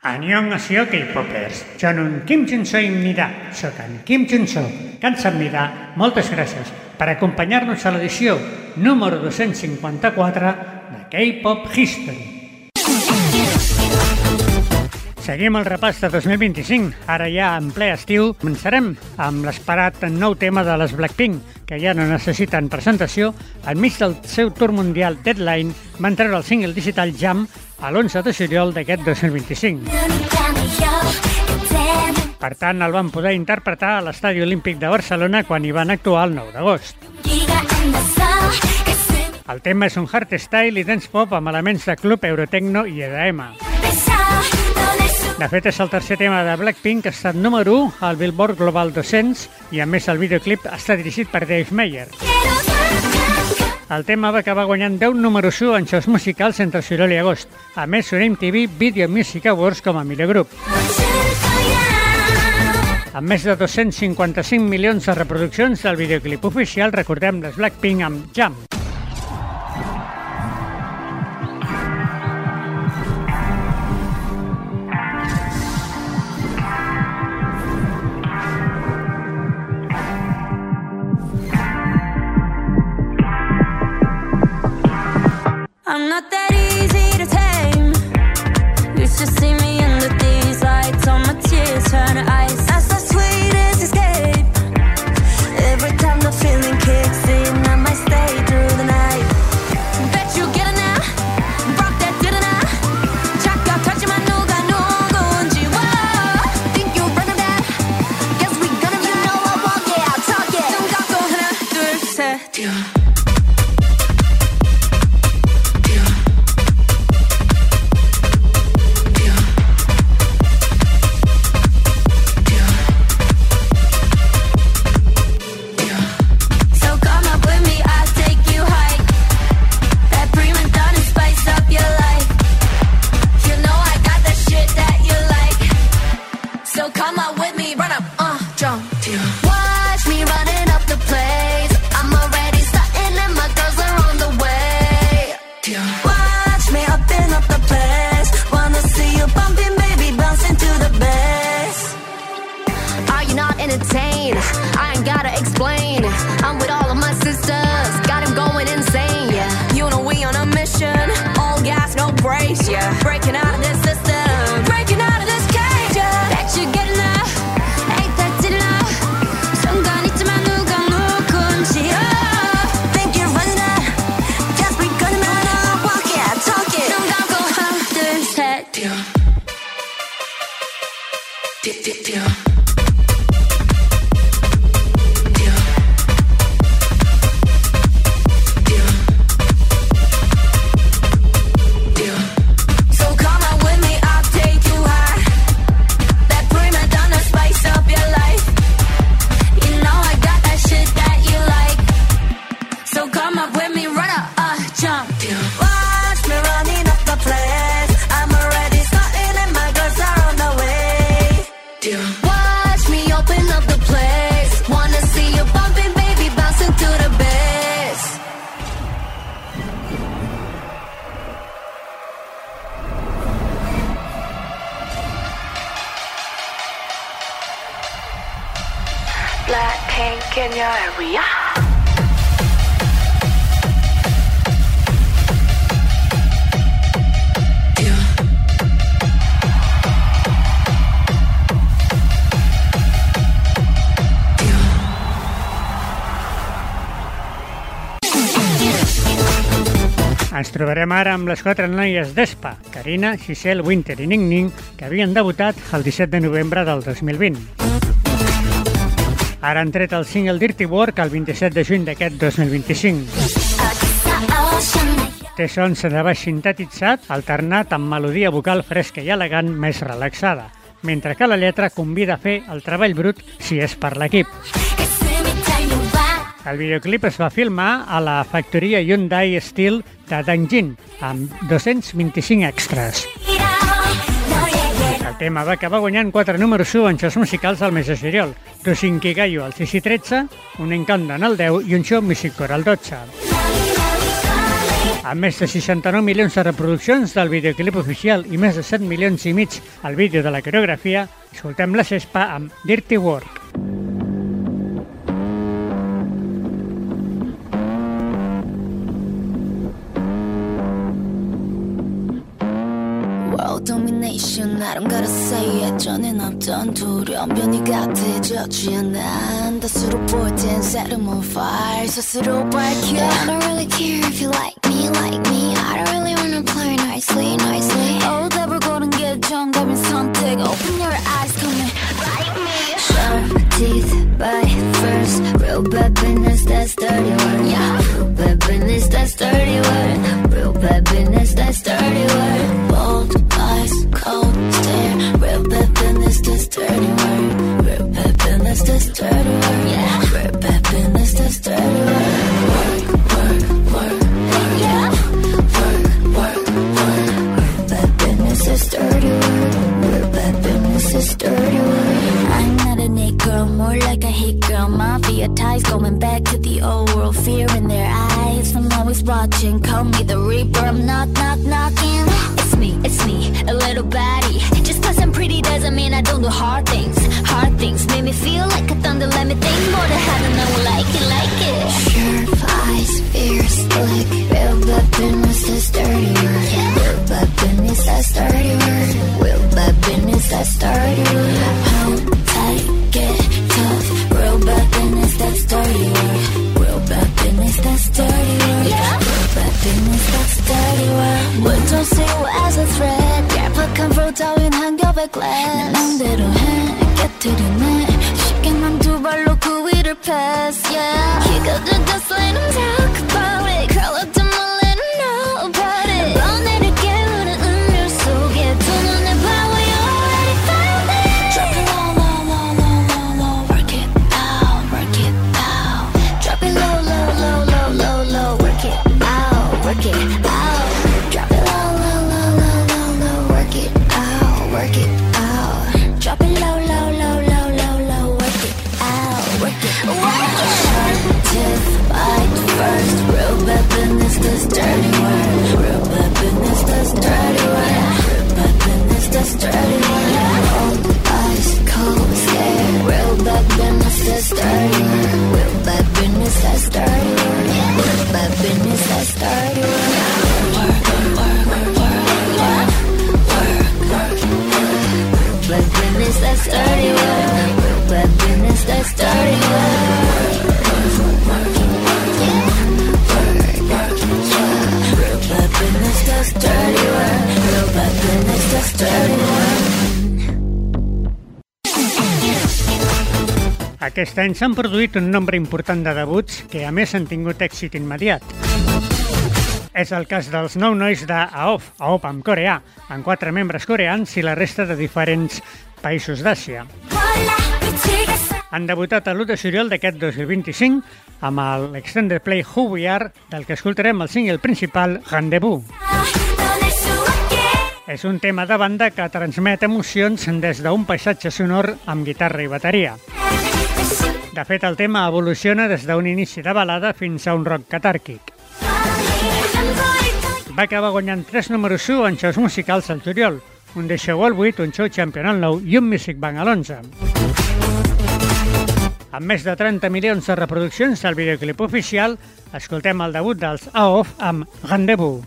안녕하세요 K-popers. 저는 김준서입니다. Soc en Kim Junso, 감사합니다. Moltes gràcies per acompanyar-nos a l'edició número 254 de K-Pop History. Seguim el repàs de 2025. Ara ja en ple estiu començarem amb l'esperat nou tema de les Blackpink, que ja no necessiten presentació. Enmig del seu tour mundial Deadline van treure el single digital Jam a l'11 de juliol d'aquest 2025. Per tant, el van poder interpretar a l'Estadi Olímpic de Barcelona quan hi van actuar el 9 d'agost. El tema és un hardstyle i dance pop amb elements de club, eurotecno i EDM. De fet, és el tercer tema de Blackpink que ha estat número 1 al Billboard Global 200 i, a més, el videoclip està dirigit per Dave Meyer. El tema va acabar guanyant 10 números 1 en shows musicals entre juliol i agost. A més, surt MTV Video Music Awards com a millor grup. Amb més de 255 milions de reproduccions del videoclip oficial, recordem les Blackpink amb Jam. I'm not that easy to tame. You should see me under these lights. All my tears turn to ice. That's the sweetest escape. Every time the feeling kicks in, I might stay through the night. Bet you get it now. Rock that didn't I? 잠깐 touch만 누가 누군지. Whoa, think you're running that? Guess we gonna be. You know I walk it, I'll talk it. 눈 감고 하나, 둘, 셋. I ain't gotta explain. I'm with all of my sisters, got him going insane, yeah. You know we on a mission, all gas, no brakes, yeah. Breaking out of this system, breaking out of this cage, yeah. Bet you get enough, ain't that did enough. 순간 있지만 누가 누군지, oh. Think you're running out, guess we gonna know. Walk it, talk it. 눈 감고 하나, 둘, 셋. Blackpink in your area. Ens trobarem ara amb les 4 noies d'Espa, Karina, Giselle, Winter i Ning Ning, que havien debutat el 17 de novembre del 2020. Ara han tret el single Dirty Work el 27 de juny d'aquest 2025. Té sons de baix sintetitzat, alternat amb melodia vocal fresca i elegant més relaxada, mentre que la lletra convida a fer el treball brut si és per l'equip. El videoclip es va filmar a la factoria Hyundai Steel de Danjin, amb 225 extras. El tema va acabar guanyant 4 números 1 en shows musicals al mes de juliol, 2 Inkigayo al 6 i 13, un Encanto en el 10 i un Show Music Core al 12. Amb més de 69 milions de reproduccions del videoclip oficial i més de 7 milions i mig al vídeo de la coreografia, escoltem la Cespa amb Dirty Work. World domination, I don't gotta say it. 전엔 없던 두려움 변이 같아졌지 않아. 다수로 볼 땐 set 'em on fire. 스스로 밝혀. I don't really care if you like me. I don't really wanna play nicely. Oh, 답을 고른 게 정답인 선택. Open your eyes, come and write me. Sharp teeth, bite first. Real bad business, that's dirty work. Yeah, real bad business, that's dirty work. Real bad business, that's dirty work. Bold eyes, cold stare. Real bad business, that's dirty work. Real bad business, that's dirty work. Yeah, real bad business, that's dirty work. Work. Yeah, work. Real bad business, that's dirty work. Real bad business, that's dirty work. I'm not a Nick girl, more like a hit girl. Mafia ties going back to the old world. Fear in their eyes, I'm always watching. Call me the Reaper, I'm knocking. It's me, a little baddie. Just cause I'm pretty doesn't mean I don't do hard things. Hard things make me feel like a thunder, let me think more than how to know like it. Sharp eyes, fierce like real bad business, that's dirty work. Real bad business, that's dirty work. Real bad business, that's dirty work. Hold tight, get tough. Real bad business, that's dirty work. Real bad business, that's dirty work. Real bad business, that's dirty work. But don't see you as a threat. 얄팍한 프로 따윈 한 겹의 glass. 내 맘대로 해, 깨트리네. 쉽게 난 두 발로 그 위를 pass, yeah. You gotta just let him talk about it. Curl up to my let him know about it. 뻔해를 깨우는 음료 속에 두 눈의 power, you already found it. Drop it low, work it out. Drop it low, work it out. Drop it low, work it out. Drop it low, work it out. Sharp tip, bite first. Real bad business, that's dirty work. Real bad business, that's dirty work. Real bad business, that's dirty work. Old eyes, cold stare. Real bad business, that's dirty work. Real bad business, that's dirty work. Real bad business, that's dirty work. Bad business, that's dirty work. Real bad business, that's dirty work. Real bad business, that's dirty work. Real bad business, that's dirty work. Aquest any s'han produït un nombre important de debuts que a més han tingut èxit immediat. És el cas dels 9 nois de AOF en coreà, amb 4 membres coreans i la resta de diferents països d'Àsia. Han debutat l'1 de juliol d'aquest 2025 amb l'Extended Play Who We Are, del que escoltarem el single principal Rendezvous. És un tema de banda que transmet emocions des d'un paisatge sonor amb guitarra i bateria. De fet, el tema evoluciona des d'un inici de balada fins a un rock catàrquic. Va acabar guanyant 3 números 1 en shows musicals al juliol, un The Show al 8, un Show Champion al 9 i un Music Bank a l'11. Amb més de 30 milions de reproduccions del videoclip oficial, escoltem el debut dels AOF amb Rendezvous.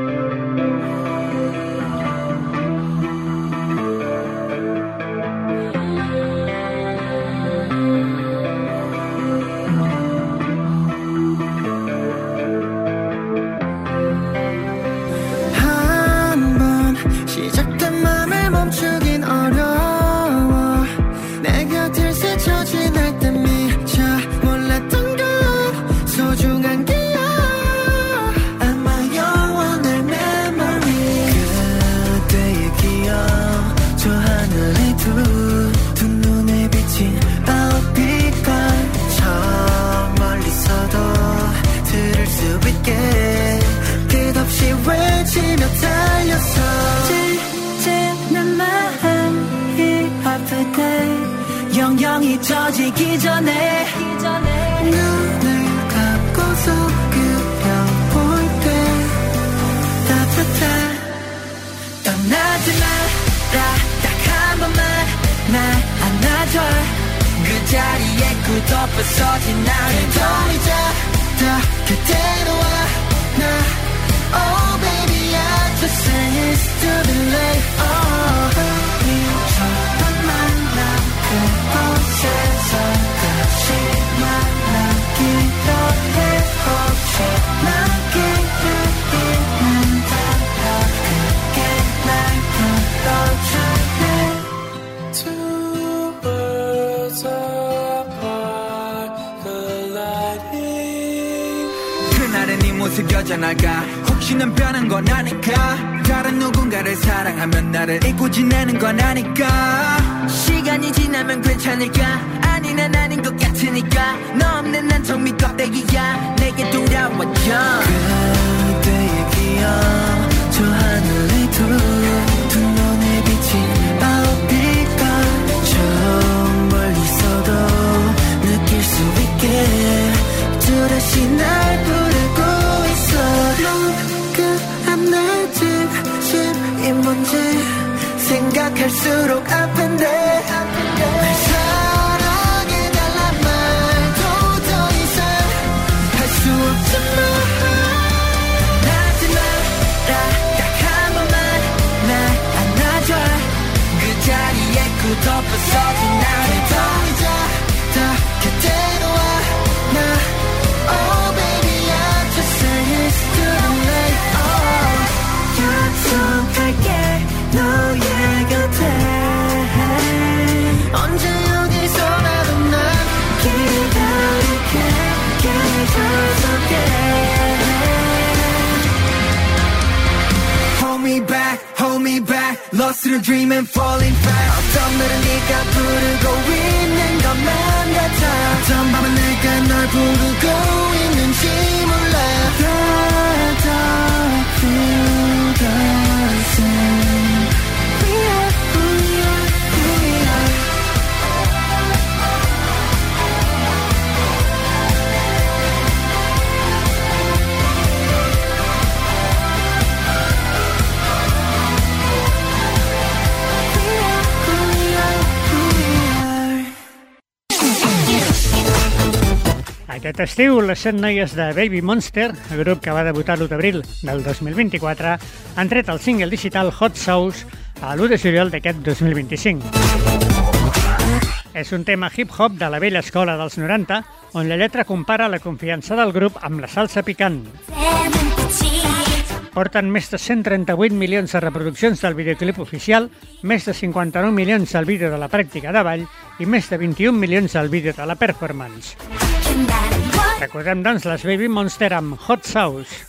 영영이 젖기 전에 눈을 감고서 그려볼게 안아줘 그 자리에 굳어버서진 나를 더 이제 다 그대로 와 나 Oh baby I just say it's too late Oh 미처럼 만남 그곳에서 다시 만나기로 해 혹시 나기를 잊는다면 그게 날 불러줄래 Two worlds apart colliding 그날의 네 모습 여전할까 혹시 넌 변한 건 아닐까 다른 누군가를 사랑하면 나를 잊고 지내는 건 아닐까 시간이 지나면 괜찮을까 아니 난 아닌 것 같으니까 너 없는 난 텅 빈 껍데기야 내게 돌아와줘 그대의 기억 저 하늘에 두 눈에 비친 아홉빛과 저 멀리서도 느낄 수 있게 또다시 날 부르고 있어 안 지금 이 문제 생각할수록 아픈데 날 사랑해달란 말도 더 이상 할 수 없지만 하지 마라 딱 한 번만 날 안아줘 그 자리에 굳어버서진 나를 더 이제 다 그대로 와 나 Oh baby I just say it's too late 약속할게 너의 곁에 언제 어디서라도 난 기다릴게 계절 속에 Hold me back Lost in a dream and falling back 어떤 날은 네가 부르고 있는 것만 같아 어떤 밤은 내가 널 부르고 있는지 몰라 더 feel the same We are who we are, who we are Aquest estiu, les 7 noies de Baby Monster, el grup que va debutar l'1 d'abril del 2024, han tret el single digital Hot Sauce a l'1 de juliol d'aquest 2025. És un tema hip-hop de la vella escola dels 90, on la lletra compara la confiança del grup amb la salsa picant. Porten més de 138 milions de reproduccions del videoclip oficial, més de 59 milions al vídeo de la pràctica de ball i més de 21 milions al vídeo de la performance. Recordem, doncs, les Baby Monster amb Hot Sauce.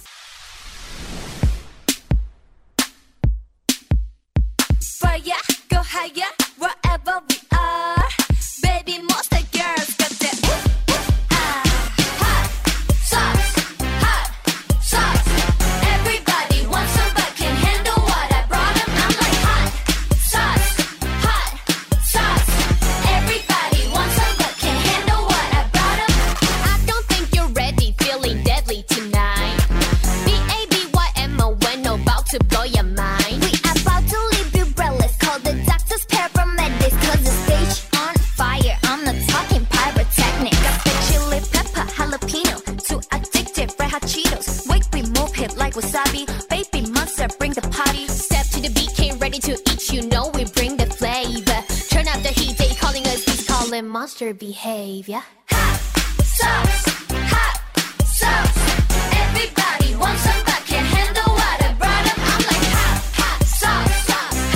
Fire, go higher, wherever we are. Baby Monster girls got that hot sauce. Everybody wants some but can't handle what I brought them. I'm like hot sauce. Everybody wants some but can't handle what I brought them. I don't think you're ready, feeling deadly tonight. BABYMO when about to blow your mind. We about to leave you breathless. Call the doctors, paramedics, 'cause the stage on fire. I'm not talking pyrotechnic. Got the chili pepper, jalapeno, too addictive, red hot Cheetos. Wait, we move hit like wasabi. Baby Monster, bring the party. Step to the beat, came ready to eat. You know we bring the flavor. Turn up the heat, they calling us, he's calling monster behavior. Hot sauce. Everybody wants some but can't handle what I brought them. I'm like hot sauce.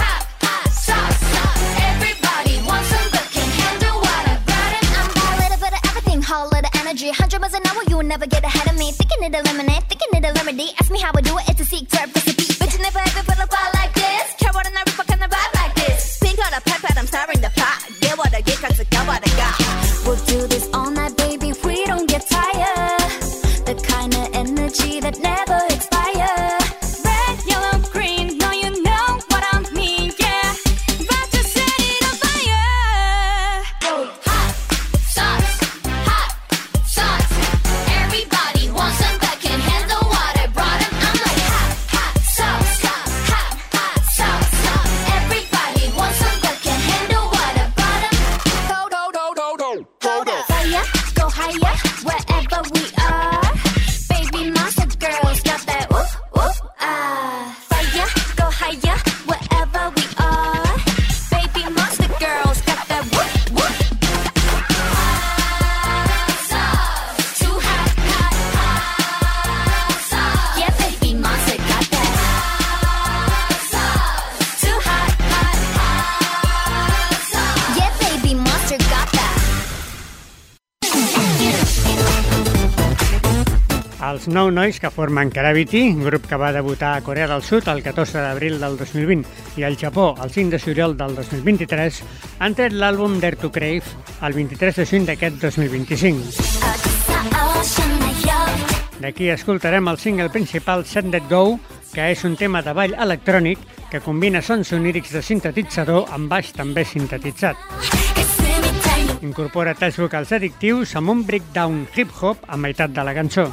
Everybody wants some but can't handle what I brought them. I'm a little bit of everything, whole lot of energy. 100 miles an hour, you will never get ahead of me. Thinking it a lemonade, thinking it a remedy. Ask me how I do it, it's a secret recipe. But you never ever put a fire like this. Care what I never fucking vibe like this. Pink on a pepper, I'm stirring the pot. Get what I get, 'cause I got what I got. We'll do this all night, baby, we don't get tired. The kind of energy that never expires. Red, yellow, green, no you know what I mean, yeah. About to set it on fire. Hot sauce. Everybody wants some but can't handle what I brought them. I'm like Els 9 nois que formen Gravity, grup que va debutar a Corea del Sud el 14 d'abril del 2020 i al Japó el 5 de juliol del 2023, han tret l'àlbum Dare to Crave el 23 de juny d'aquest 2025. D'aquí escoltarem el single principal Set That Go, que és un tema de ball electrònic que combina sons sonírics de sintetitzador amb baix també sintetitzat. Incorpora talls vocals addictius amb un breakdown hip-hop a meitat de la cançó.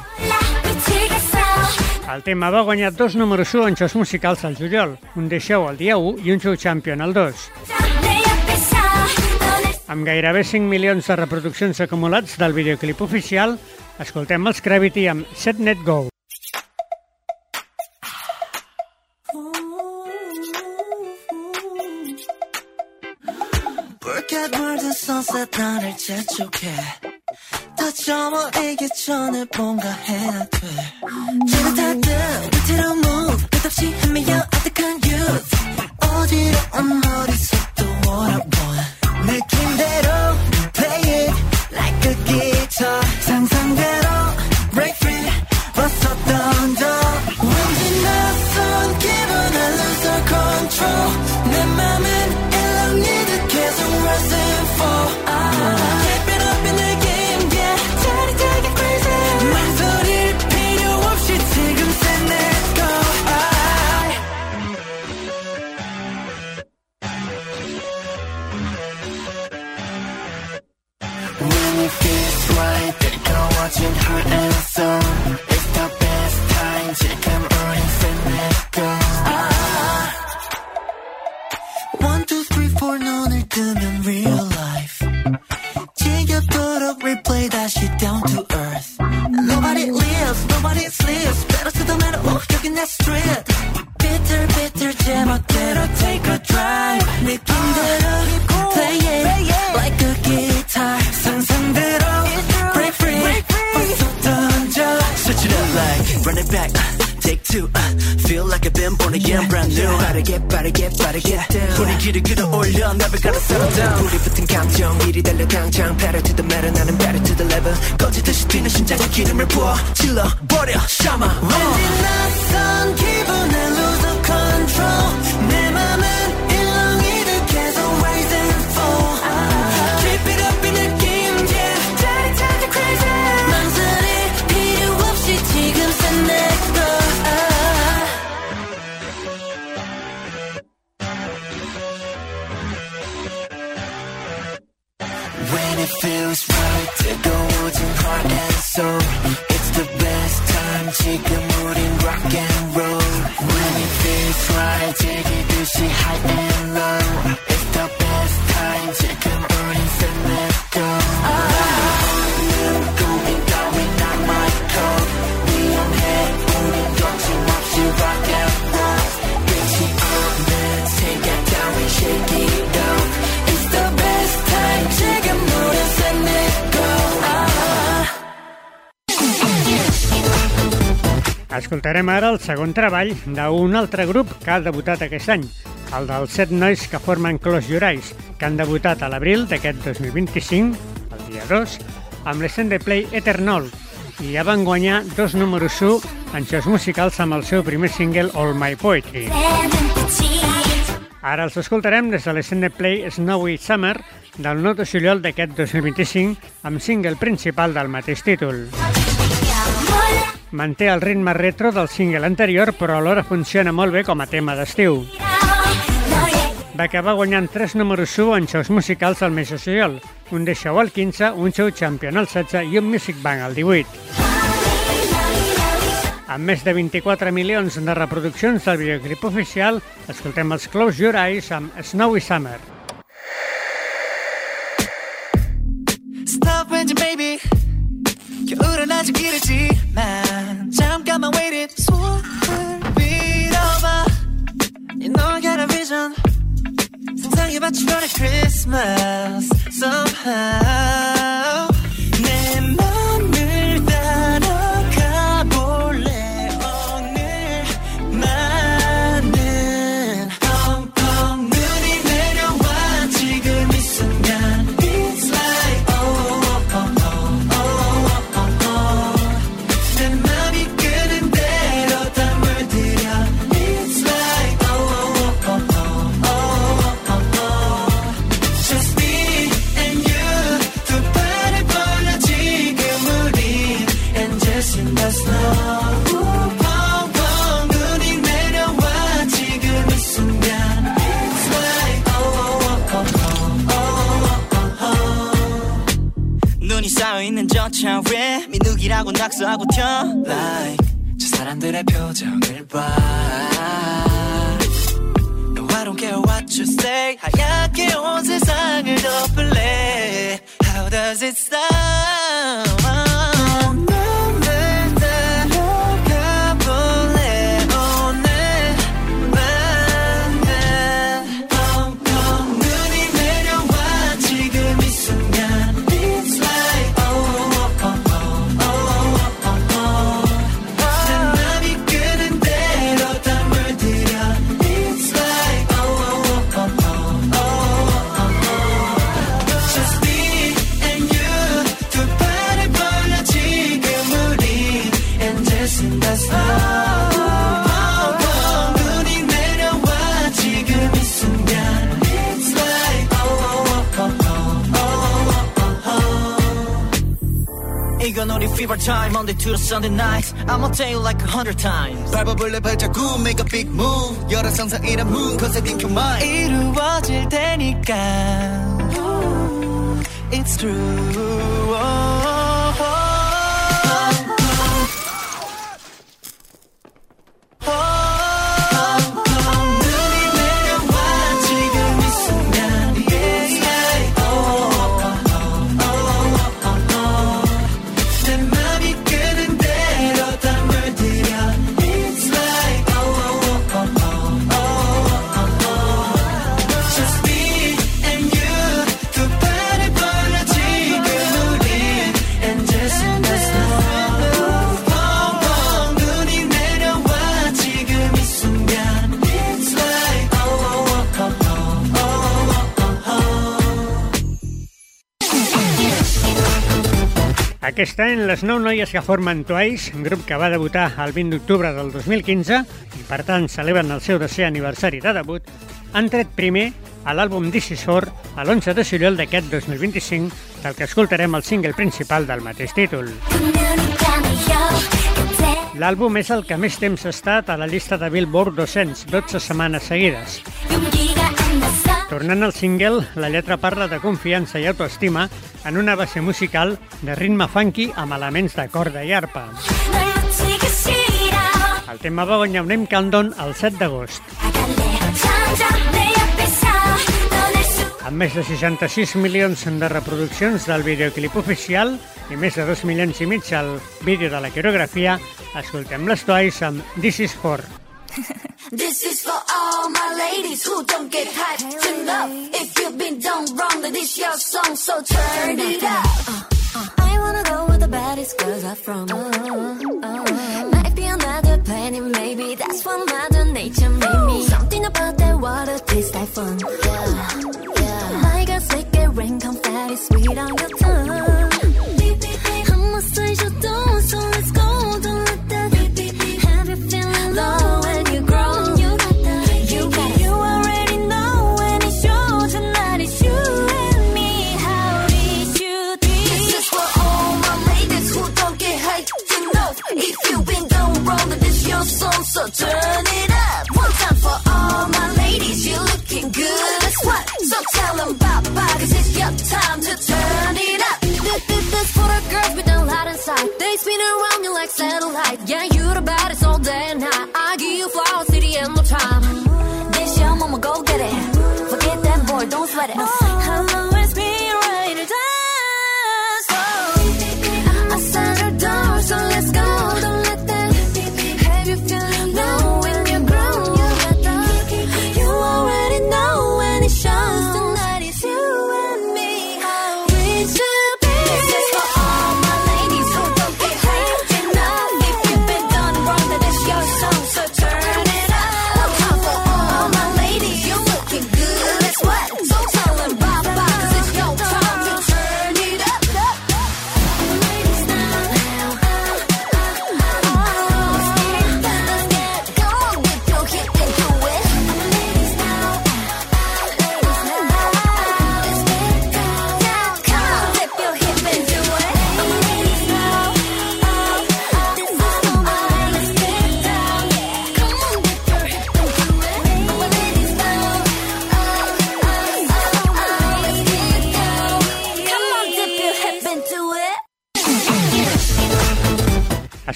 El tema va guanyar 2 números 1 en shows musicals al juliol, un The Show el dia 1 i un Show Champion el 2. Amb gairebé 5 milions de reproduccions acumulats del videoclip oficial, escoltem els Gravity amb Set That Go. 물든 sunset 나를 재촉해 더 점어이기 전에 뭔가 해야 돼 기분 탓든 위태로운 move 끝없이 헤매여 아득한 youth 어디로 머릿속도 what I want 느낌대로 play it like a guitar 상상대로 break free 벗어 던져 왠지 낯선 기분을 lose our control 내 맘은 일렁이듯 계속 rising fall Keep it up in the game yeah 짜릿하게 crazy 망설일 필요 없이 지금 set let go When it feels right 뜨거워진 heart and soul It's the best time 지금 우린 set let go 1, 2, 3, 4 눈을 뜨면 real life 지겹도록 replay 다시 down to earth Nobody lives, nobody sleeps Pedal to the metal, 여긴 내 street 비틀 비틀 제멋대로 take a drive 느낌대로 play it like a guitar 상상대로 break free 벗어 던져 switch it up like run it back Take 2, feel like I've been born again brand new 빠르게 down 분위기를 끌어올려 never gotta settle down 불이 붙은 감정 일이 달려 당장 pedal to the metal 나는 better to the level 꺼지듯이 뛰는 심장에 기름을 부어 질러버려 샤마 왠지 낯선 기분에 lose the control 내 맘은 일렁이듯 계속 rise and fall Keep it up in the game yeah 짜릿하게 crazy 망설일 필요 없이 지금 set let go When it feels right 뜨거워진 heart and soul It's the best time 지금 우린 rock and roll When it feels right 즐기듯이 high and low It's the best time 지금 우린 set let go going not my code 위험해 우린 거침없이 rock and roll 끝이 없는 take it down we shake it down It's the best time 지금 우린 set let go Escoltarem ara el segon treball d'un altre grup que ha debutat aquest any, el dels 7 nois que formen Close Your Eyes, que han debutat a l'abril d'aquest 2025, el dia 2, amb l'Extended Play Eternal, i ja van guanyar 2 números 1 en shows musicals amb el seu primer single All My Poetry. Ara els escoltarem des de l'Extended Play Snowy Summer del 9 de juliol d'aquest 2025 amb single principal del mateix títol. Manté el ritme retro del single anterior, però alhora funciona molt bé com a tema d'estiu. Va acabar guanyant 3 números 1 en shows musicals al mes de juliol, un The Show al 15, un Show Champion al 16 i un Music Bank al 18. Amb més de 24 milions de reproduccions del videoclip oficial, escoltem els Close Your Eyes amb Snowy Summer. Stop when you baby 겨울은 아직 이르지만 잠깐만 wait it 손을 빌어봐 You know I got a vision 상상해봐 7월의 Christmas somehow 내 맘을 따라가 볼래 오늘만은 펑펑 눈이 내려와 지금 이 순간 It's like oh oh oh oh oh oh oh 내 맘이 쌓여있는 저차에 민욱이라고 낙서하고 튀어 Like 저 사람들의 표정을 봐 No I don't care what you say 하얗게 온 세상을 덮을래 How does it sound 이건 우리 fever time Monday to the Sunday nights I'ma tell you like 100 times 밟아볼래 발자국 make a big move 열화 상상이란 moon cause I think you're mine 이루어질 테니까 It's true Aquest any, les 9 noies que formen Twice, un grup que va debutar el 20 d'octubre del 2015 i, per tant, celebren el seu 10è aniversari de debut, han tret primer a l'àlbum This Is For a l'11 de juliol d'aquest 2025, del que escoltarem el single principal del mateix títol. L'àlbum és el que més temps ha estat a la llista de Billboard 200, 12 setmanes seguides. Tornant al single, la lletra parla de confiança i autoestima en una base musical de ritme funky amb elements de corda i arpa. El tema va guanyar un Emmy Countdown el 7 d'agost. Amb més de 66 milions de reproduccions del videoclip oficial i més de 2 milions i mig al vídeo de la coreografia, escoltem les Twice amb This Is For. This is for all my ladies who don't get hyped enough. If you've been done wrong, then this your song, so turn it up. I wanna go with the baddest girls are from. Might be another planet, maybe that's what Mother Nature made me. Something about that water tastes like fun. Yeah. My girl say get rain confetti sweet on your tongue. I'm a stranger, don't, so let's go. Don't let that have you feeling low. So turn it up, one time for all my ladies. You're looking good as what? So tell them bye-bye, cause it's your time to turn it up. This for the girls with the light inside. They spin around you like satellite. Yeah, you're the baddest all day and night. I give you flowers to the end of time. This your mama, go get it. Forget that boy, don't sweat it. I'll always be ready to dance. I said her door, so let's go. Don't let that have you feeling low when you're grown. You already know when it shows. Tonight is you and me. How we should be. This is for all my ladies who don't get hyped enough. If you've been done wrong, then it's your song, so turn it up. One time for all my ladies, you're looking good as what? So tell them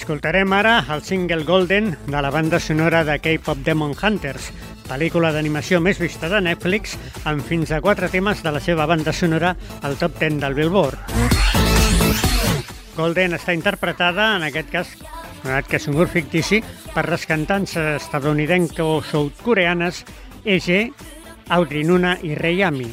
Escoltarem ara el single Golden de la banda sonora de K-pop Demon Hunters, pel·lícula d'animació més vista de Netflix, amb fins a 4 temes de la seva banda sonora al top 10 del Billboard. Golden està interpretada, en aquest cas, donat que és un grup fictici, per les cantants estatunidenco-sud-coreanes EG, Audrey Nuna i Rei Ami.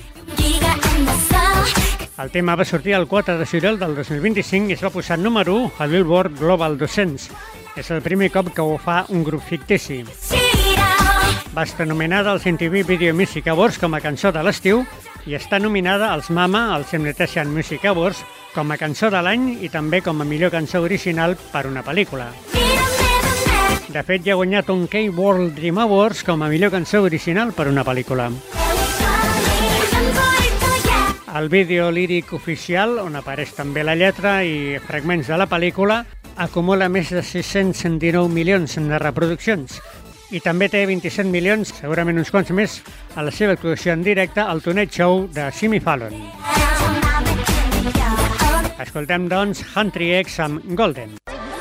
El tema va sortir el 4 de juliol del 2025 i es va posar número 1 al Billboard Global 200. És el primer cop que ho fa un grup fictici. Va estar nominada als MTV Video Music Awards com a cançó de l'estiu i està nominada als MAMA, als Invitation Music Awards, com a cançó de l'any i també com a millor cançó original per una pel·lícula. De fet, ja ha guanyat un K-World Dream Awards com a millor cançó original per una pel·lícula. El vídeo líric oficial, on apareix també la lletra i fragments de la pel·lícula, acumula més de 619 milions de reproduccions i també té 27 milions, segurament uns quants més, a la seva actuació en directe al Tonight Show de Jimmy Fallon. Escoltem, doncs, Country X amb Golden.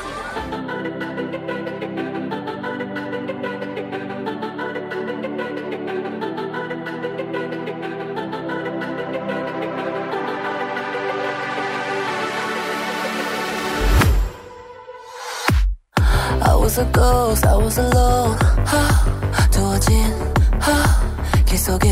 I was a ghost, I was alone. 두어진 길 속에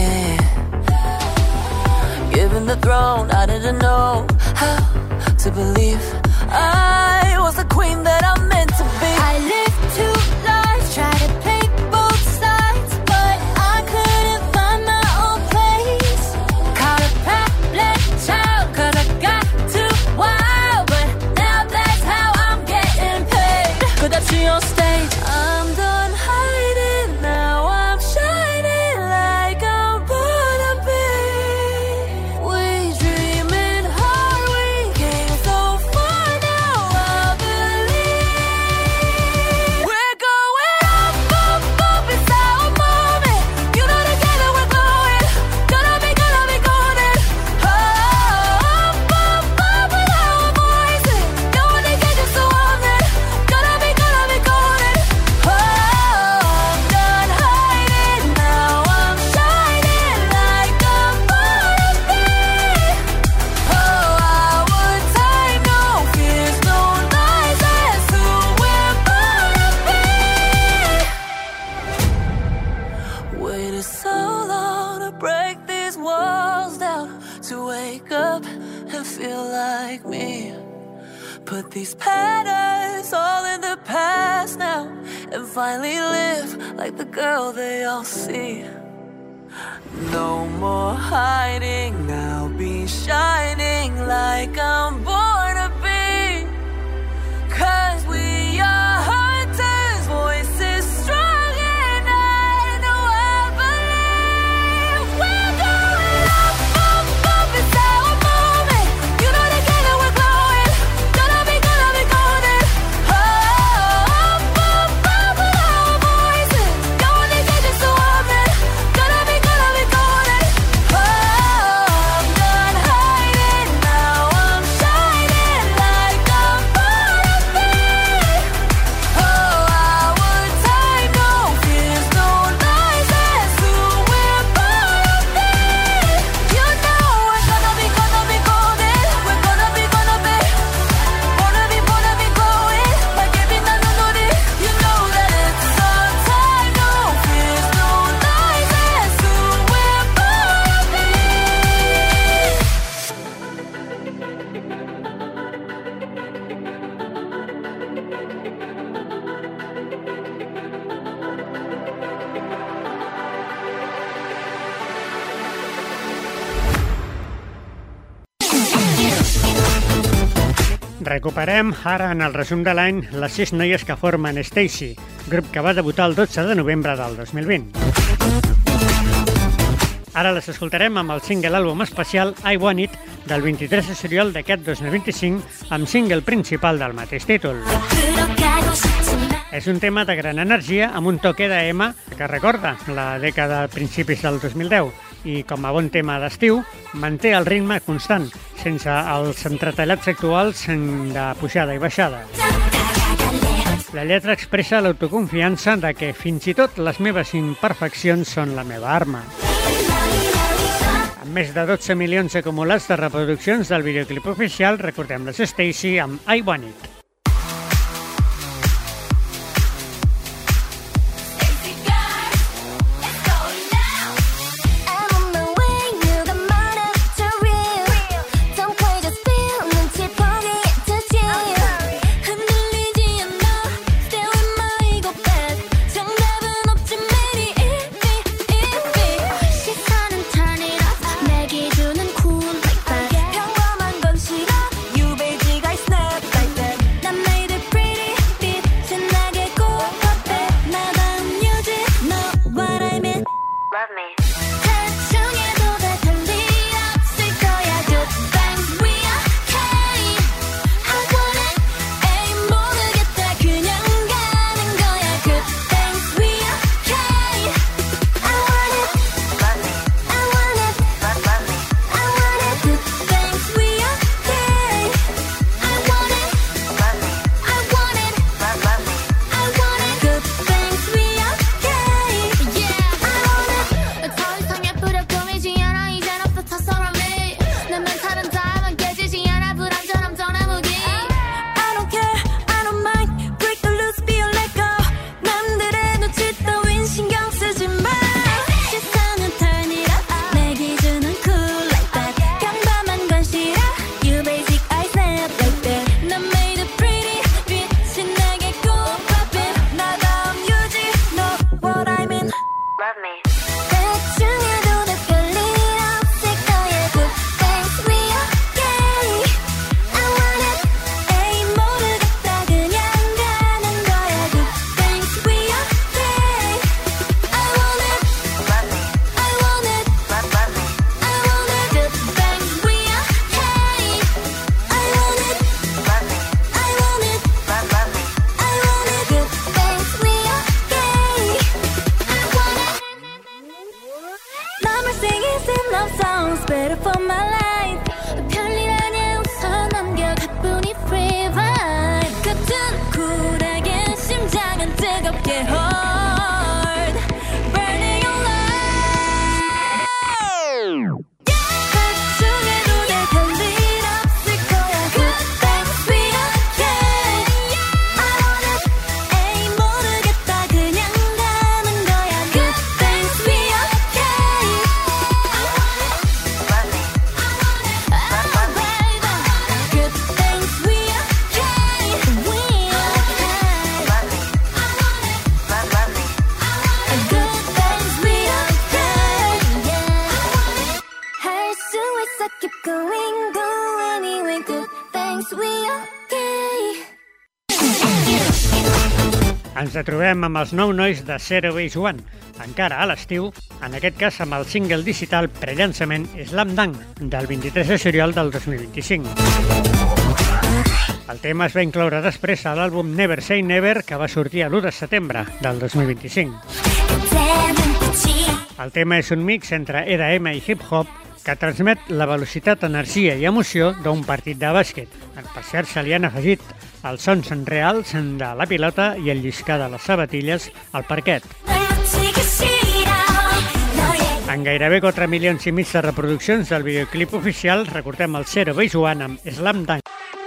Given the throne, I didn't know how to believe I was the queen that I'm meant to be. I lived 2 lives, tried to play both sides, but I couldn't find my own place. Caught a problem child, 'cause I got too wild, but now that's how I'm getting paid. 끝없이 on stage, I'm done hiding, now I'm shining like I'm born to be. We dreaming hard, we came so far, now I believe. We're going up, up, up, it's our moment. You know together we're glowing, gonna be golden. Up, up, up with our voices, no one to get you so often. Gonna be golden. Oh, I'm done hiding, now I'm shining like I'm born to be. Oh, our time, no fears, no lies, that's who we're born to be. Waited so long to break these walls down, to wake up and feel like me. Put these patterns all in the past now, and finally live like the girl they all see. No more hiding, I'll be shining like I'm born to be. 'Cause we are hunters, voices strong, and I know I believe. We're going up, up, up, it's our moment. You know together we're glowing, gonna be golden. Oh, up, up, up with our voices, no one to get you so often. Gonna be golden. Oh, I'm done hiding, now I'm shining like I'm born to be. Oh, our time, no fears, no lies, that's who we're born to be. You know we're gonna be golden. We're gonna be glowing like every night 눈물이. You know that it's our time, no fears, no lies, that's who we're born to be. Recuperem ara en el resum de l'any les 6 noies que formen Stacy, grup que va debutar el 12 de novembre del 2020. Ara les escoltarem amb el single àlbum especial I Want It del 23 de juliol d'aquest 2025 amb single principal del mateix títol. És un tema de gran energia amb un toque d'EMA que recorda la dècada principis del 2010 i com a bon tema d'estiu manté el ritme constant sense els entretallats actuals de pujada i baixada. La lletra expressa l'autoconfiança de que fins i tot les meves imperfeccions són la meva arma. Amb més de 12 milions acumulats de reproduccions del videoclip oficial, recordem les Stacy amb I Want It. Ens trobem amb els nou nois de Zero Base One, encara a l'estiu, en aquest cas amb el single digital prellançament Slam Dunk, del 23 de juliol del 2025. El tema es va incloure després a l'àlbum Never Say Never, que va sortir l'1 de setembre del 2025. El tema és un mix entre EDM i hip-hop que transmet la velocitat, energia i emoció d'un partit de bàsquet. Per cert, se li han afegit els sons reals de la pilota i el lliscar de les sabatilles al parquet. En gairebé 4 milions i mig de reproduccions del videoclip oficial, recordem el Zero Base One amb Slam Dunk.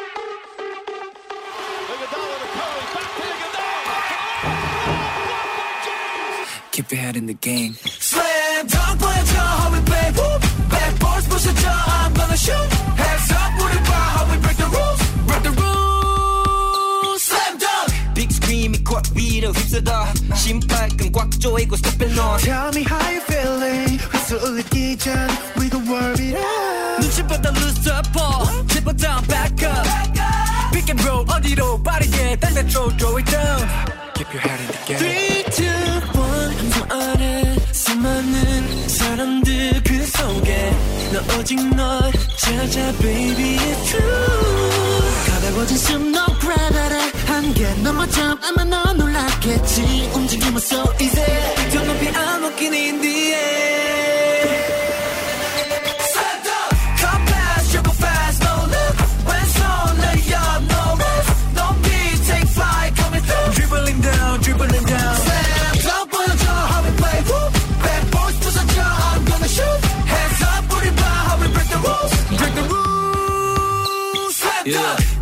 Keep your head in the game. Slam dunk, 보여줘 how we play. Whoop, backboards 부셔줘, I'm gonna shoot. Hands up, 우리 봐 how we break the rules. Break the rules. Slam dunk. Big scream, 이 court 위로 휩쓸어. 심판끈 꽉 조이고 step it on. Tell me how you feeling. 휘둘리기 전 we gon' work it out. 눈치보다 lose the ball. Triple down, back up. Pick and roll 어디로 빠르게 땅에 throw it down. Keep your head in the game. 3, 2, 1 저 안에 수많은 사람들 그 속에 나 오직 널 찾아 baby it's true 가벼워진 숨 no gravity 한계 넘어져 아마 넌 놀랐겠지 움직임은 so easy 더 높이 I'm walking in the air Stand up come fast you go fast no look 왼손 lay up no rest don't be take flight coming through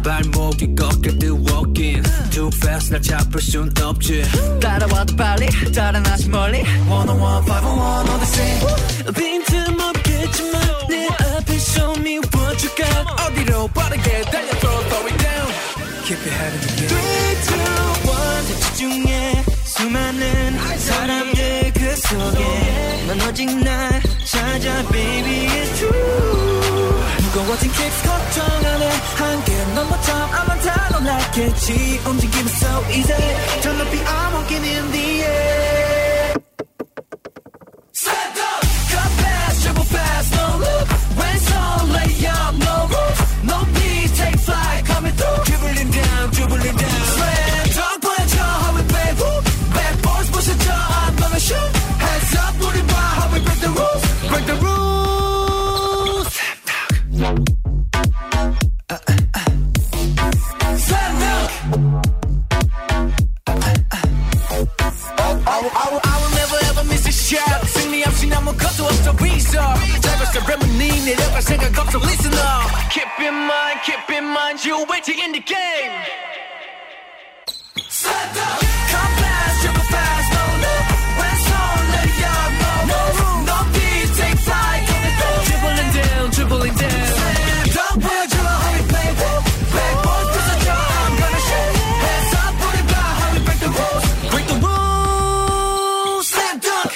발목이 꺾여 walking Too fast 날 잡을 순 없지 따라와도 빨리 따라나시 멀리 101, 501 Odyssey 빈틈없겠지만 내 앞에 show me what you got 어디로 빠르게 달려 throw it down Keep your head in the game 3, 2, 1 집중해 수많은 사람들 그 속에 넌 오직 날 찾아 baby it's true 무거워진 kicks 걱정 안 해 한계 넘어져 아마 다 놀랐겠지 움직이면 so easy 저 높이 I'm walking in the air Stand up cut fast triple fast no look 왼손 lay up no roof no beat take flight coming through dribbling down slam dunk 보여줘 how we play whoop backboards 부셔줘 I'm gonna shoot hands up 우리 봐 how we break the rules slam dunk I will never ever miss a shot 승리 없인 아무것도 없어 reserve 짧았어 레몬이 내려갈 생각 없어 listen up keep in mind you waiting in the game Stand up come fast triple fast no look 왼손 lay up no room no beat take flight coming through dribbling down don't 보여줘 how we play backboard 부서져 I'm gonna shoot hands up 우리 봐 how we break the rules slam dunk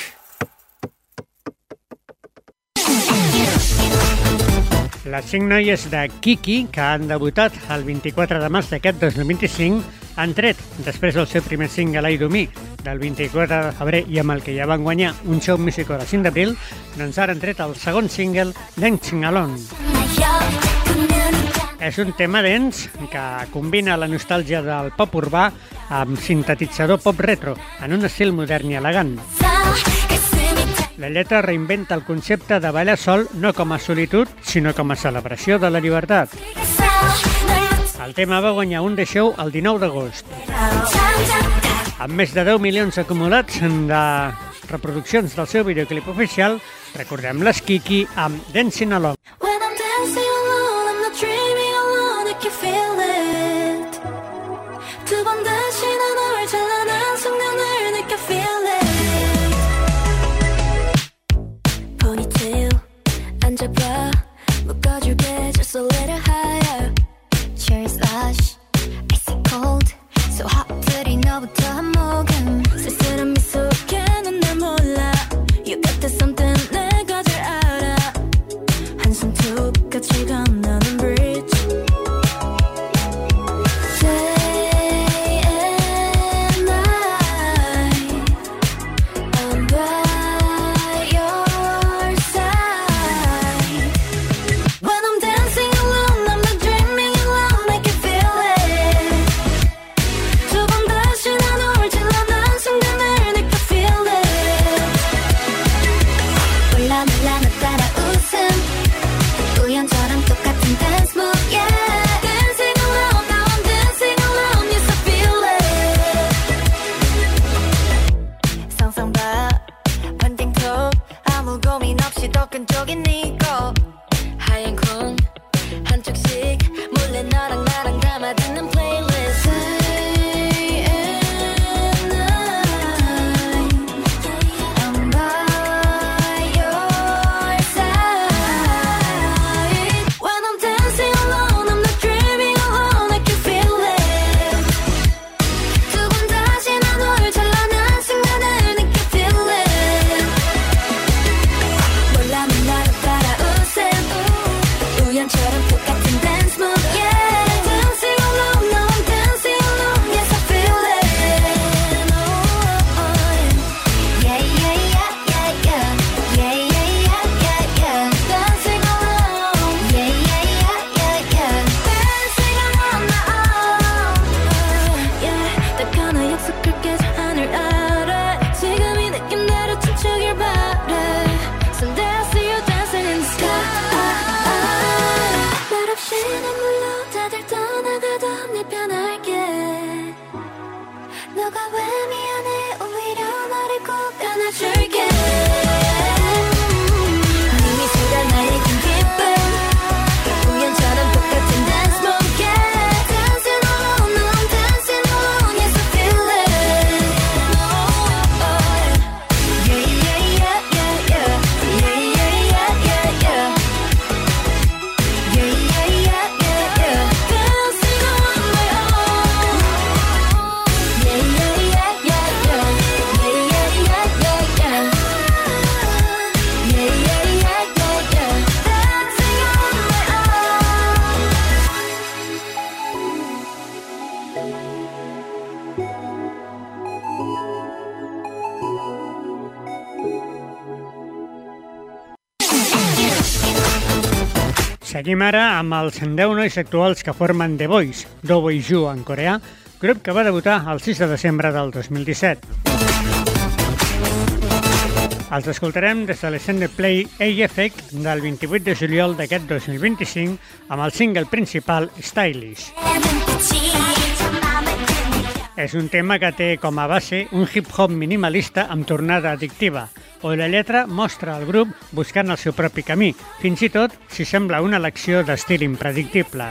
Les 5 noies de Kiki, que han debutat el 24 de març d'aquest 2025, han tret, després del seu primer single I Do Me, del 24 de febrer i amb el que ja van guanyar un show musical el 5 d'abril, doncs ara han tret el segon single, Dancing Alone. És un tema dens que combina la nostàlgia del pop urbà amb sintetitzador pop retro, en un estil modern i elegant. La lletra reinventa el concepte de ballar sol no com a solitud, sinó com a celebració de la llibertat. El tema va guanyar un The Show el 19 d'agost. Amb més de 10 milions acumulats de reproduccions del seu videoclip oficial, recordem les Kiki amb Dancing Alone. When I'm dancing alone, I'm not dreaming alone, I can feel it. 두 번 다시 난 널 찬란한 순간을 느껴 feel it. Ponytail, 앉아봐, 묶어줄게 just a little higher. Cherry slush, icy cold, so hot 들이 너부터 한 모금. 쓸쓸한 미소에 넌 날 몰라. You got this something 내가 잘 알아. 한숨 툭 같이 건너는 bridge. Day and night, I'm by your side. When I'm dancing alone, I'm not Seguim ara amb els 10 nois actuals que formen The Boys, Doboyju en coreà, grup que va debutar el 6 de desembre del 2017. Els escoltarem des de l'Extended Play A-Effect del 28 de juliol d'aquest 2025 amb el single principal Stylish. És un tema que té com a base un hip-hop minimalista amb tornada addictiva, on la lletra mostra el grup buscant el seu propi camí, fins i tot si sembla una elecció d'estil impredictible.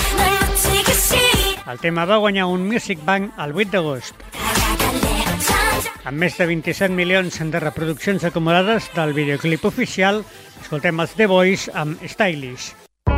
El tema va guanyar un Music Bank el 8 d'agost. Amb més de 27 milions de reproduccions acumulades del videoclip oficial, escoltem els The Boys amb Stylish.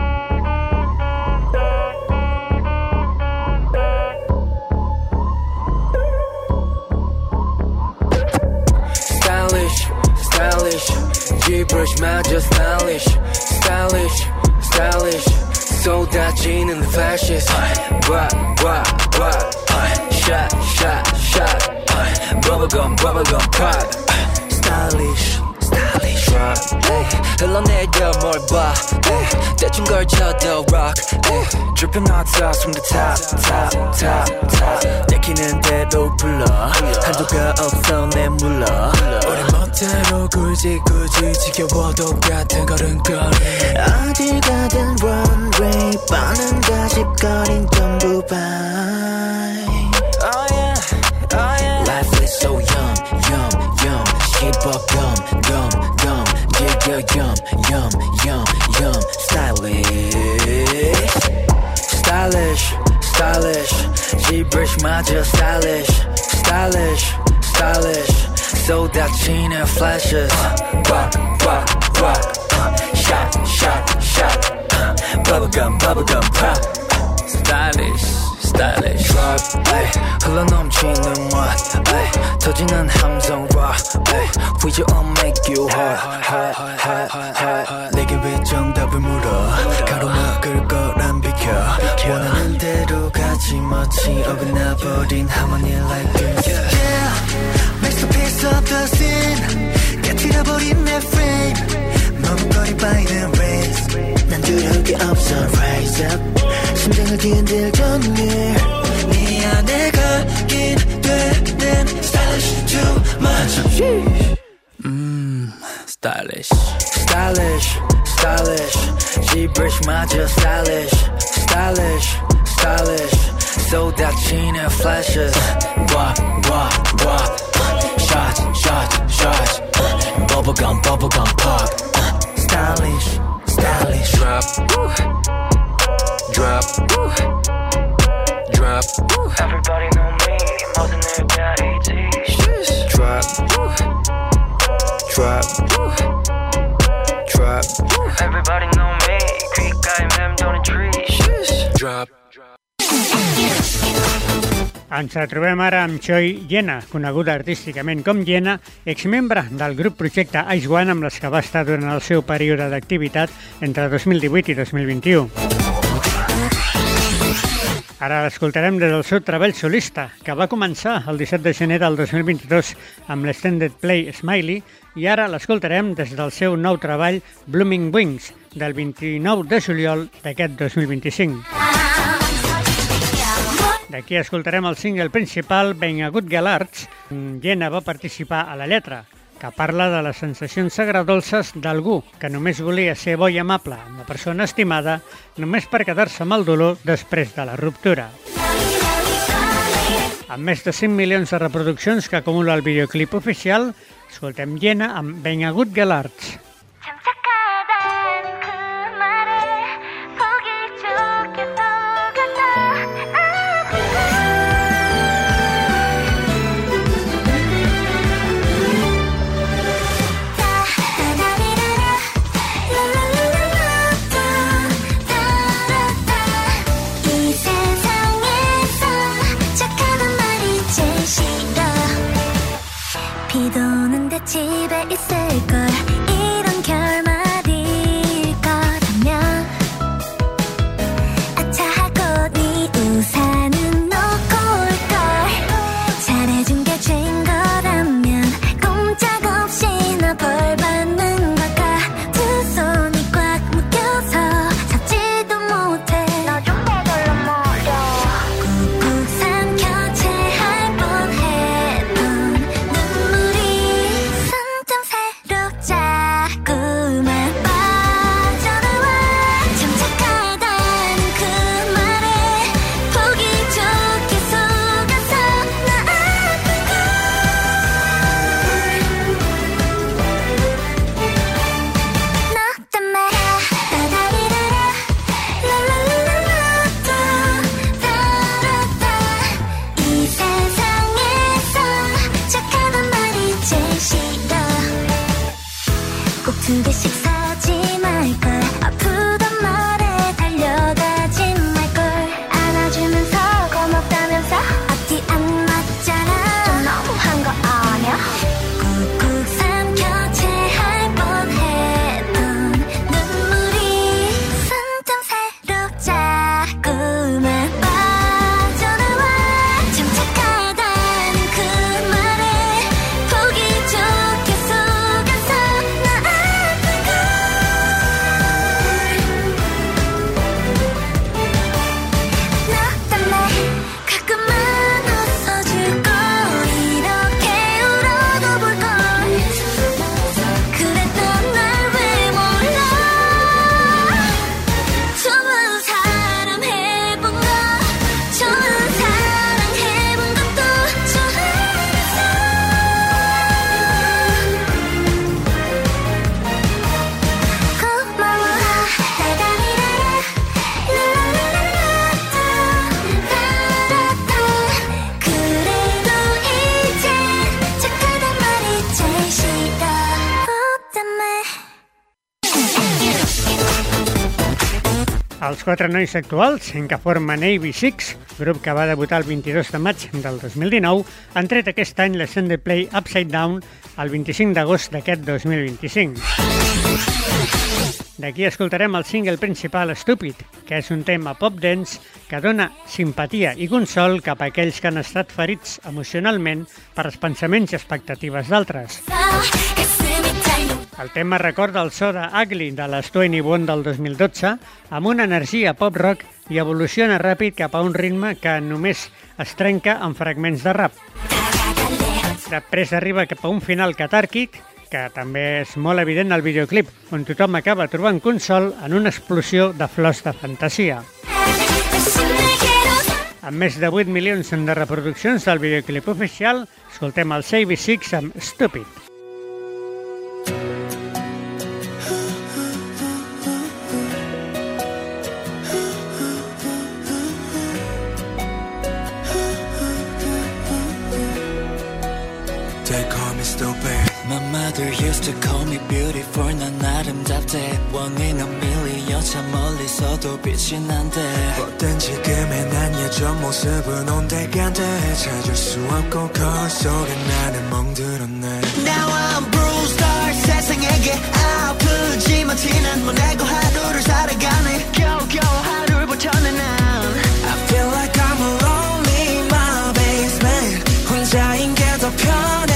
G-brush 마저 stylish, stylish, stylish 쏟아지는 flashes Wah, wah, wah Shot, shot, shot Bubblegum, bubblegum pop Stylish, stylish Drop, ay 흘러내려 뭘 봐 대충 걸쳐도 rock ay Dripping hot sauce from the top, top, top, top 내키는 대로 불러 한도가 없어 내 물러 우리 멋대로 굳이 지겨워도 같은 걸음걸이 어딜 가든 runway 뻔한가 싶거린 전부 봐 Oh yeah, oh yeah Life is so yum, yum, yum 씹어 gum, gum, gum 즐겨 yum, yum, yum, yum Stylish Stylish, stylish G-brush 마저 stylish Stylish, stylish 쏟아지는 flashes Rock, rock, rock Shot, shot, shot Bubblegum, bubblegum pop Stylish, stylish Drop, ay 흘러넘치는 what ay 터지는 함성 rock ay We just all make you hot, hot, hot, hot 내게 왜 정답을 물어 가로막을 거란 비켜 원하는 대로 가지 멋지 어긋나버린 harmony like this Yeah, masterpiece of the scene 깨트려버린 내 frame 머뭇거리 by the race 난 두려울 게 없어 rise up 심장을 뒤흔들 정리 네 안에 가긴 되는 stylish too much stylish stylish stylish G-brush 마저 stylish stylish stylish 쏟아지는 flashes Wah, wah, wah Shot, shot, shot Bubblegum, bubblegum pop Stylish, stylish Drop, drop, drop Everybody know me 모든 내가 이지 Drop, drop, drop Everybody know me 귓가에 맴도는 trees Drop Ens trobem ara amb Choi Yena, coneguda artísticament com Yena, exmembre del grup projecte Ice One amb les que va estar durant el seu període d'activitat entre 2018 i 2021. Ara l'escoltarem des del seu treball solista, que va començar el 17 de gener del 2022 amb l'Extended Play Smiley i ara l'escoltarem des del seu nou treball Blooming Wings del 29 de juliol d'aquest 2025. D'aquí escoltarem el single principal, Being a Good Girl Arts. Yena va participar a la lletra, que parla de les sensacions agradolces d'algú que només volia ser bo i amable amb la persona estimada només per quedar-se amb el dolor després de la ruptura. Amb més de 5 milions de reproduccions que acumula el videoclip oficial, escoltem Yena amb Being a Good Girl Arts. 비도 오는데 집에 있을걸 이런 두 개씩 사지 말걸 아프단 말에 달려가지 말걸 안아주면서 고맙다면서 앞뒤 안 맞잖아 좀 너무한 거 아냐 꾹꾹 삼켜 체할 뻔했던 눈물이 순틈새로 자꾸만 빠져나와 침착하다는 그 말에 보기 좋게 속아서 나 아픈 걸 너 때문에 가끔만 웃어줄 걸 이렇게 울어도 볼 걸 그랬던 날 왜 몰라 좋은 사람 해본 거 좋은 사랑 해본 것도 좋았어 고마워 라라리라라 라라라라라 그래도 이젠 착하단 말이 제일 싫어 때문에 Els quatre nois actuals, que formen AB6, grup que va debutar el 22 de maig del 2019, han tret aquest any l'Ascend de Play Upside Down el 25 d'agost d'aquest 2025. D'aquí escoltarem el single principal Stupid, que és un tema pop dance que dona simpatia i consol cap a aquells que han estat ferits emocionalment per els pensaments i expectatives d'altres. El tema recorda el so de Ugly de les 21 del 2012 amb una energia pop-rock i evoluciona ràpid cap a un ritme que només es trenca en fragments de rap. Després arriba cap a un final catàrquic que també és molt evident al videoclip, on tothom acaba trobant consol en una explosió de flors de fantasia. Amb més de 8 milions de reproduccions del videoclip oficial, escoltem els AB6 amb Stupid. They call me stupid. My mother used to call me beautiful. 난 아름답대. One in a million. 참 멀리서도 빛이 난대. 뻗은 지금의 난 예전 모습은 온데간데 찾을 수 없고 거울 속에 나는 멍들었네. Now I'm bruised star 세상에게 아프지만 티는 못 내고 하루를 살아가네. 겨우겨우 하루를 버텨내 난 I feel like I'm alone in my basement. 혼자인 게 더 편해.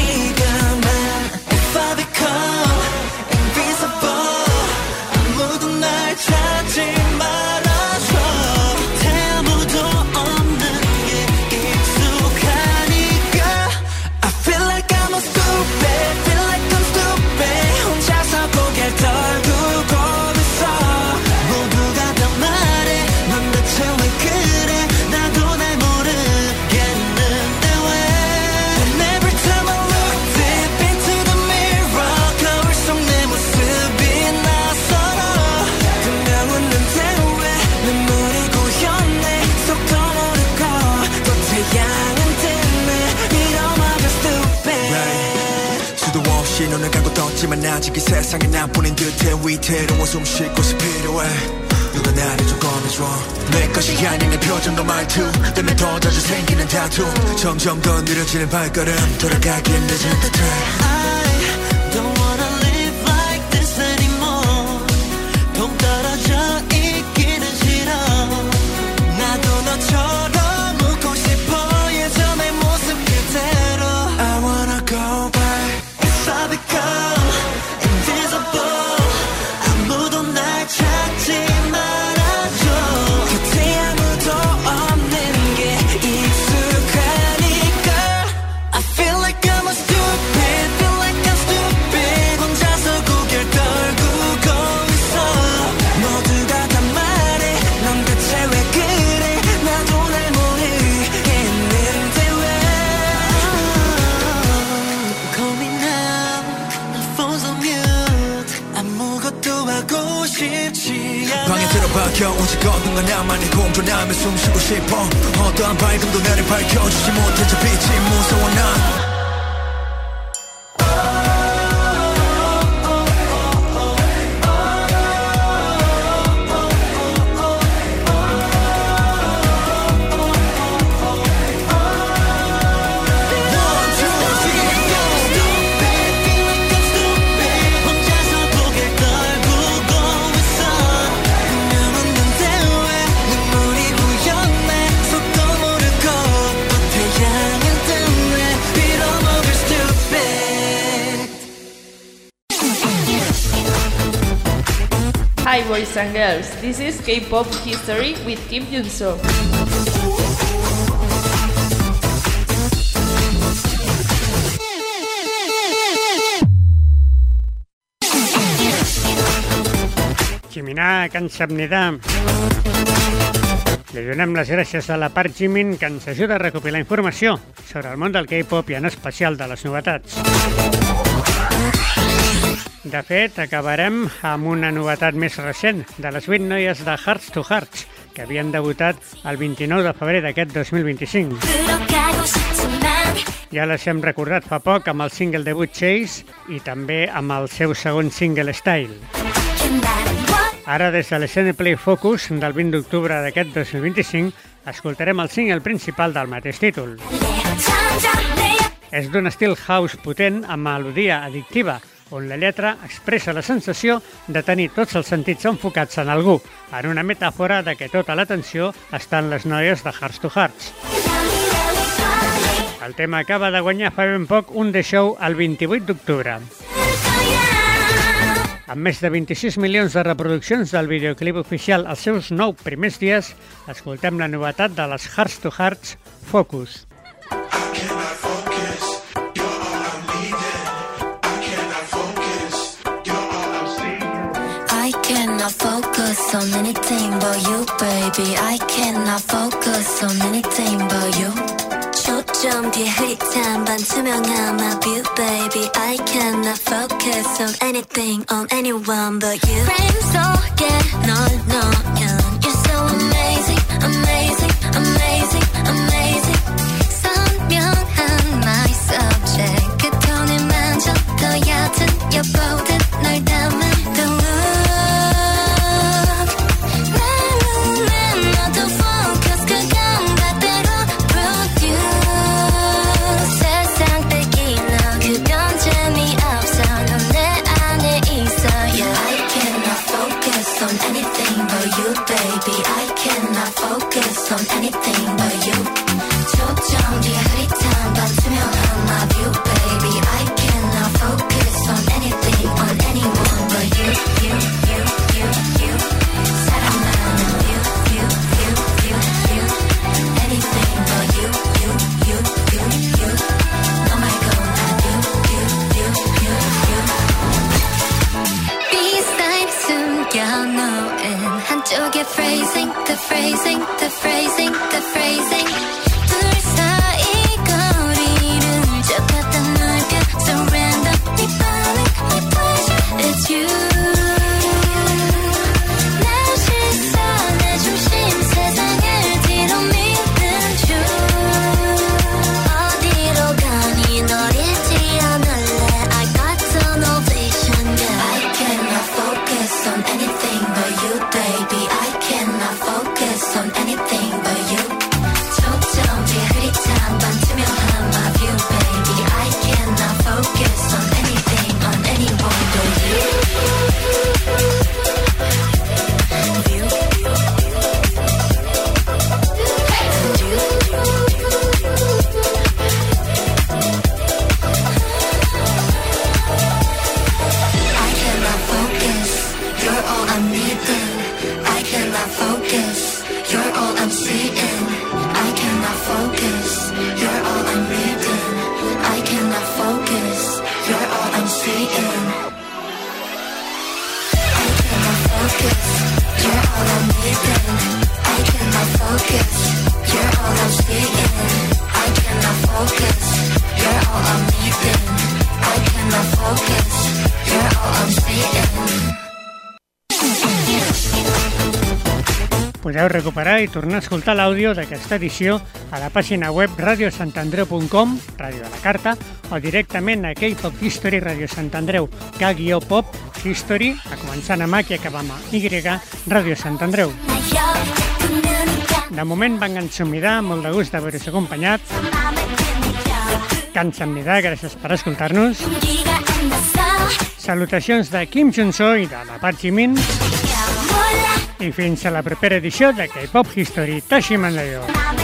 If I become invisible 아무도 날 찾지 말아줘 곁에 아무도 없는 게 익숙하니까 I feel like I'm a stupid Feel like I'm stupid 혼자서 고개를 떨구고 있어 모두가 다 말해 넌 대체 왜 그래 나도 날 모르겠는데 왜 And every time I look deep into the mirror 거울 속 내 모습이 낯설어 분명 웃는데 왜 눈물이 고였네 속 거모르고 또 태양은 뜨네 밀어먹을 stupid 수도 없이 눈을 감고 떴지만 아직 이 세상에 나뿐인 듯해 위태로워 숨 쉴 곳이 필요해 누가 나를 좀 꺼내줘 내 것이 아닌 내 표정과 말투 때문에 더 자주 생기는 다툼 점점 더 느려지는 발걸음 돌아가긴 늦은 듯해 I don't wanna live like this anymore 동떨어져 있기는 싫어 나도 너처럼 웃고 싶어 예전의 모습 그대로 I wanna go back If I become invisible 아무도 날 찾지 말아줘 곁에 아무도 없는 게 익숙하니까 I feel like I'm a stupid Feel like I'm stupid 혼자서 고개를 떨구고 있어 모두가 다 말해 넌 대체 왜 그래 나도 날 모르겠는데 왜 Call me now My phone's on mute 아무것도 하고 싶지 않아 방에 들어박혀 오직 얻는 건 나만의 공존하며 숨 쉬고 싶어 어떠한 밝음도 나를 밝혀주지 못해 저 빛이 무서워 난 Hi boys and girls, this is K-pop History with Kim Jun-soo. Jiminà, Kansamnida. Li donem les gràcies a la Park Jimin, que ens ajuda a recopilar informació sobre el món del K-pop i en especial de les novetats. De fet, acabarem amb una novetat més recent de les 8 noies de Hearts to Hearts, que havien debutat el 29 de febrer d'aquest 2025. Ja les hem recordat fa poc amb el single debut Chase i també amb el seu segon single Style. Ara, des de l'Scene Play Focus del 20 d'octubre d'aquest 2025, escoltarem el single principal del mateix títol. És d'un estil house potent amb melodia addictiva, on la lletra expressa la sensació de tenir tots els sentits enfocats en algú, en una metàfora de que tota l'atenció està en les noies de Hearts to Hearts. El tema acaba de guanyar fa ben poc un The Show el 28 d'octubre. Amb més de 26 milions de reproduccions del videoclip oficial als seus 9 primers dies, escoltem la novetat de les Hearts to Hearts, Focus. I cannot focus on anything but you, baby. I cannot focus on anything but you. 초점 뒤에 흐릿한 반투명한 my view, baby. I cannot focus on anything, on anyone but you. Frame 속에 널 넣으면 you're so amazing, amazing, amazing, amazing. 선명한 my subject. 그 톤을 만져 더 얕은 여보듯 널 담은 the look. On anything but you. 초점 뒤에 흐릿한 반투명한 my view, baby. I cannot focus on anything, on anyone but you, you, you, you, you. 사랑하는 you, you, you, you, you. Anything but you, you, you, you, you. 너 말고 난 you, you, you, you, you. Beside 숨겨놓은 한쪽의 phrasing, the phrasing, the phrasing, the phrasing. 둘 사이 거리를 좁혔던 넓혀 surrender 네 panic, 네 pleasure, it's you. 내 시선, 내 중심, 세상을 뒤로 미는 중. 어디로 가니 널 잊지 않을래. I got no vision, yeah. I cannot focus on anything but you, baby. I cannot focus on anything but you. 초점 뒤에 흐릿한 반투명한 my view, baby. I cannot focus on anything, on anyone but you. View. I cannot focus. You're all I'm needing. I cannot focus. You're all I'm seeing. I cannot focus. You're all I'm reading. I cannot focus. You're all I'm seeing. I cannot focus. You're all I'm reading. I cannot focus. You're all I'm seeing. I cannot focus. You're all I'm needing. I cannot focus. You're all I'm seeing. Podeu recuperar i tornar a escoltar l'àudio d'aquesta edició a la pàgina web radiosantandreu.com, Ràdio de la Carta, o directament a K-pop History Radio Sant Andreu, K-pop History, a començant amb H i acabant amb Y, Ràdio Sant Andreu. De moment, Bang Ansumida, molt de gust d'haver-vos acompanyat. Kansamnida, gràcies per escoltar-nos. Salutacions de Kim Jun-soo i de la Park Jimin. I fins a la propera edició de K-pop History. Tashiman Layo.